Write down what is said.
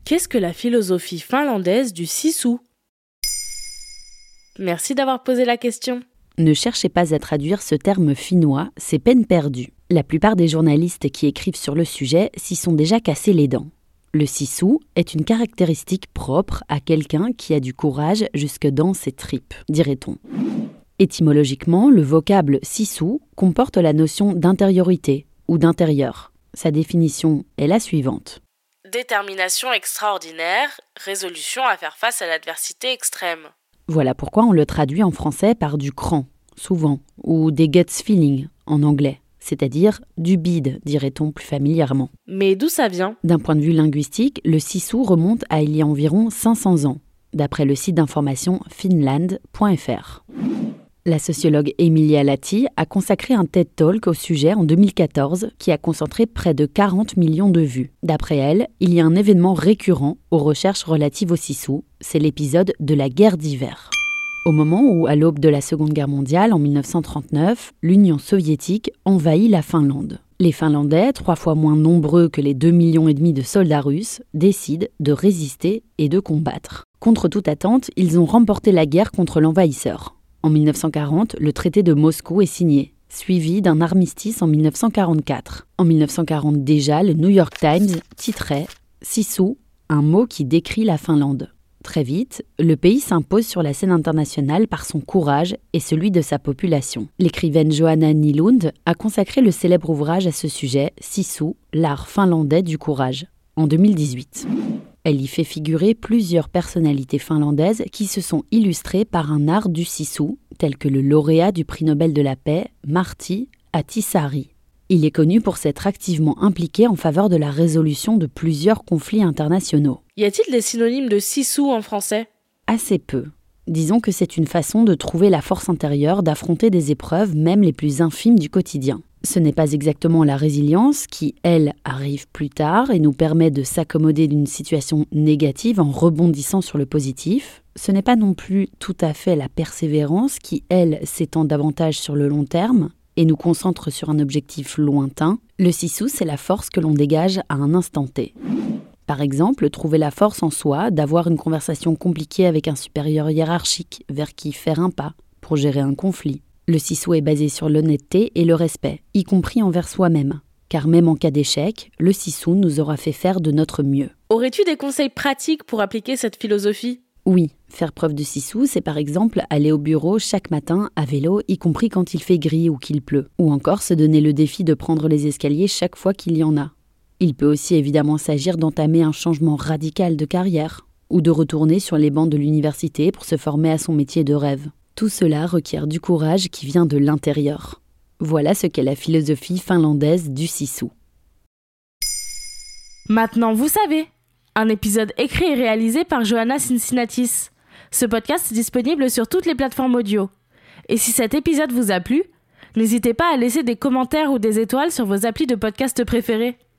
Qu'est-ce que la philosophie finlandaise du sisu ? Merci d'avoir posé la question. Ne cherchez pas à traduire ce terme finnois, c'est peine perdue. La plupart des journalistes qui écrivent sur le sujet s'y sont déjà cassés les dents. Le sisu est une caractéristique propre à quelqu'un qui a du courage jusque dans ses tripes, dirait-on. Étymologiquement, le vocable sisu comporte la notion d'intériorité ou d'intérieur. Sa définition est la suivante. Détermination extraordinaire, résolution à faire face à l'adversité extrême. Voilà pourquoi on le traduit en français par du cran, souvent, ou des guts feeling en anglais, c'est-à-dire du bide, dirait-on plus familièrement. Mais d'où ça vient ? D'un point de vue linguistique, le sisu remonte à il y a environ 500 ans, d'après le site d'information finland.fr. La sociologue Emilia Lahti a consacré un TED Talk au sujet en 2014 qui a concentré près de 40 millions de vues. D'après elle, il y a un événement récurrent aux recherches relatives au sisu, c'est l'épisode de la guerre d'hiver. Au moment où, à l'aube de la Seconde Guerre mondiale, en 1939, l'Union soviétique envahit la Finlande. Les Finlandais, 3 fois moins nombreux que les 2,5 millions de soldats russes, décident de résister et de combattre. Contre toute attente, ils ont remporté la guerre contre l'envahisseur. En 1940, le traité de Moscou est signé, suivi d'un armistice en 1944. En 1940 déjà, le New York Times titrait « Sisu, un mot qui décrit la Finlande ». Très vite, le pays s'impose sur la scène internationale par son courage et celui de sa population. L'écrivaine Johanna Nylund a consacré le célèbre ouvrage à ce sujet, Sisu, l'art finlandais du courage, en 2018. Elle y fait figurer plusieurs personnalités finlandaises qui se sont illustrées par un art du sisu, tel que le lauréat du prix Nobel de la paix, Martti Ahtisaari. Il est connu pour s'être activement impliqué en faveur de la résolution de plusieurs conflits internationaux. Y a-t-il des synonymes de sisu en français ? Assez peu. Disons que c'est une façon de trouver la force intérieure d'affronter des épreuves, même les plus infimes du quotidien. Ce n'est pas exactement la résilience qui, elle, arrive plus tard et nous permet de s'accommoder d'une situation négative en rebondissant sur le positif. Ce n'est pas non plus tout à fait la persévérance qui, elle, s'étend davantage sur le long terme et nous concentre sur un objectif lointain. Le sisu, c'est la force que l'on dégage à un instant T. Par exemple, trouver la force en soi d'avoir une conversation compliquée avec un supérieur hiérarchique vers qui faire un pas pour gérer un conflit. Le sisu est basé sur l'honnêteté et le respect, y compris envers soi-même. Car même en cas d'échec, le sisu nous aura fait faire de notre mieux. Aurais-tu des conseils pratiques pour appliquer cette philosophie ? Oui, faire preuve de sisu, c'est par exemple aller au bureau chaque matin à vélo, y compris quand il fait gris ou qu'il pleut. Ou encore se donner le défi de prendre les escaliers chaque fois qu'il y en a. Il peut aussi évidemment s'agir d'entamer un changement radical de carrière, ou de retourner sur les bancs de l'université pour se former à son métier de rêve. Tout cela requiert du courage qui vient de l'intérieur. Voilà ce qu'est la philosophie finlandaise du sisu. Maintenant vous savez, un épisode écrit et réalisé par Johanna Cincinnatis. Ce podcast est disponible sur toutes les plateformes audio. Et si cet épisode vous a plu, n'hésitez pas à laisser des commentaires ou des étoiles sur vos applis de podcast préférés.